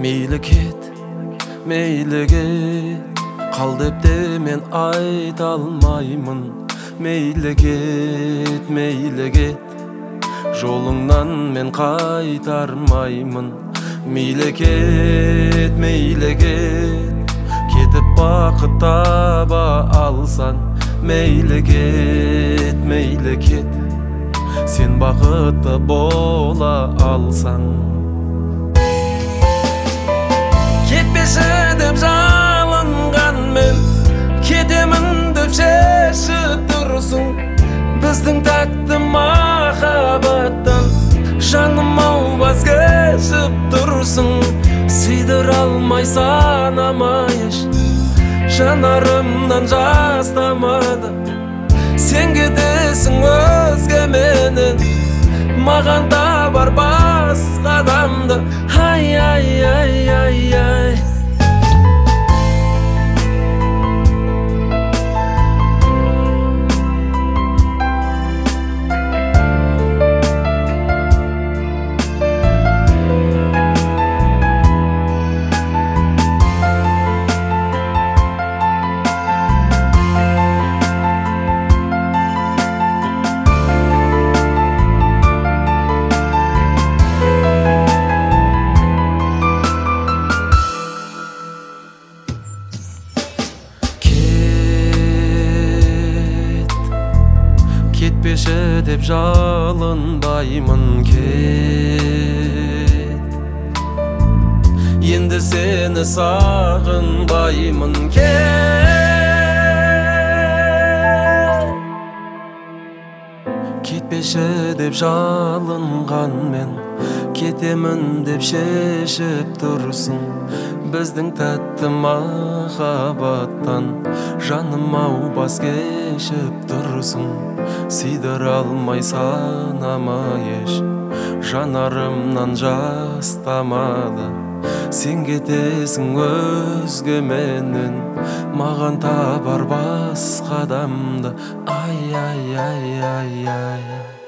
Мейлі кет, мейлі кет, қал деп те мен айта алмаймын. Мейлі кет, жолыңнан мен қайтармаймын. Мейлі кет, кетіп бақыт таба алсан. Мейлі кет, сен бақытты бола алсаң. Кетпеші деп жалынған мен, кетемін деп шешіп тұрсың. Біздің тәтті махаббаттан жаным аубас кешіп тұрсың. Сыйдыра алмайсан амайыш, жанарымнан жас тамады. Сен кетесің өзгеменен, маған табар басқа адамды. Ай, ай, ай, ай, ай. Кетпеші деп жалынбаймын, кет. Енді сені сағынбаймын, кет. Кетпеші деп жалынған мен, кетемін деп шешіп тұрсың. Біздің тәтті махаббаттан жаным аубас кешіп тұрсың. Сыйдыра алмайсан амайыш, жанарымнан жас тамады. Сен кетесің өзгеменен, маған табар басқа адамды. Ай, ай, ай, ай, ай.